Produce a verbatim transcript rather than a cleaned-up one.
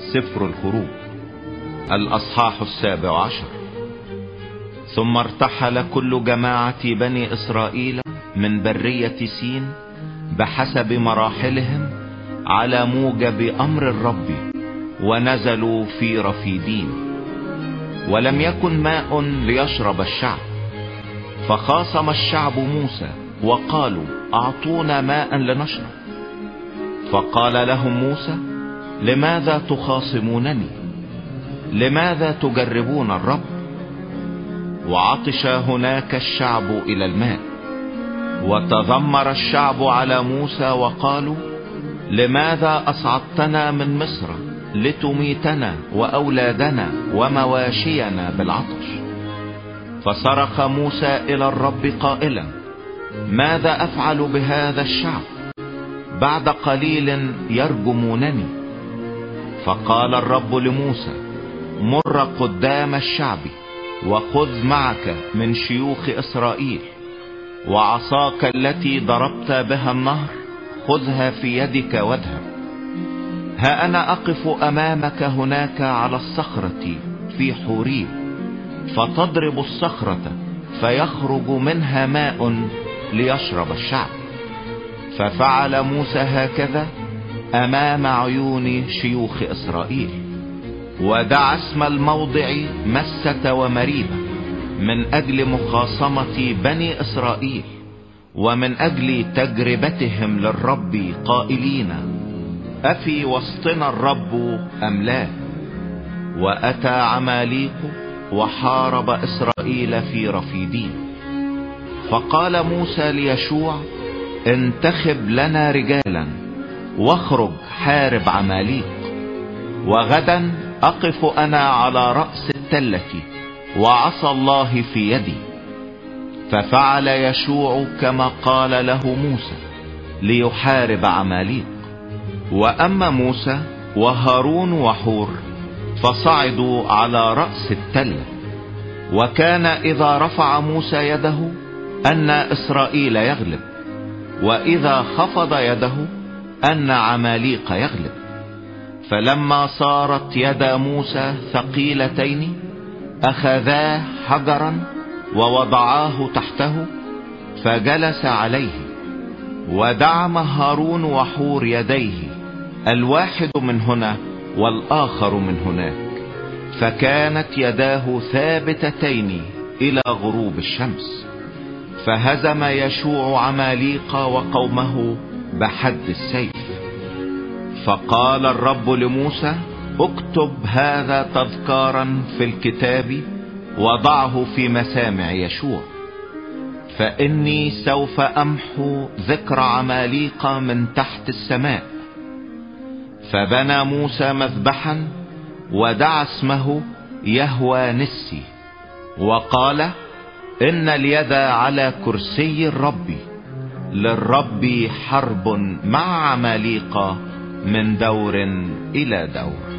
سفر الخروج الأصحاح السابع عشر. ثم ارتحل كل جماعة بني إسرائيل من برية سين بحسب مراحلهم على موجب أمر الرب، ونزلوا في رفيدين، ولم يكن ماء ليشرب الشعب. فخاصم الشعب موسى وقالوا: أعطونا ماء لنشرب. فقال لهم موسى: لماذا تخاصمونني؟ لماذا تجربون الرب؟ وعطش هناك الشعب إلى الماء. وتذمر الشعب على موسى وقالوا: لماذا أصعدتنا من مصر لتميتنا وأولادنا ومواشينا بالعطش؟ فصرخ موسى إلى الرب قائلا: ماذا أفعل بهذا الشعب؟ بعد قليل يرجمونني. فقال الرب لموسى: مر قدام الشعب، وخذ معك من شيوخ إسرائيل، وعصاك التي ضربت بها النهر خذها في يدك واذهب. ها أنا أقف أمامك هناك على الصخرة في حوريب، فتضرب الصخرة فيخرج منها ماء ليشرب الشعب. ففعل موسى هكذا أمام عيون شيوخ إسرائيل. ودعا اسم الموضع مسة ومريبة من أجل مخاصمة بني إسرائيل، ومن أجل تجربتهم للرب قائلين: أفي وسطنا الرب أم لا؟ وأتى عماليق وحارب إسرائيل في رفيدين. فقال موسى ليشوع: انتخب لنا رجالا واخرج حارب عماليق، وغدا أقف أنا على رأس التلة وعصا الله في يدي. ففعل يشوع كما قال له موسى ليحارب عماليق. وأما موسى وهارون وحور فصعدوا على رأس التلة. وكان إذا رفع موسى يده أن إسرائيل يغلب، وإذا خفض يده أن عماليق يغلب. فلما صارت يدا موسى ثقيلتين أخذاه حجرا ووضعاه تحته فجلس عليه. ودعم هارون وحور يديه، الواحد من هنا والآخر من هناك، فكانت يداه ثابتتين إلى غروب الشمس. فهزم يشوع عماليق وقومه بحد السيف. فقال الرب لموسى: اكتب هذا تذكارا في الكتاب وضعه في مسامع يشوع، فإني سوف أمحو ذكر عماليق من تحت السماء. فبنى موسى مذبحا ودعا اسمه يهوى نسي، وقال: إن اليد على كرسي الرب، للرب حرب مع عماليق من دور إلى دور.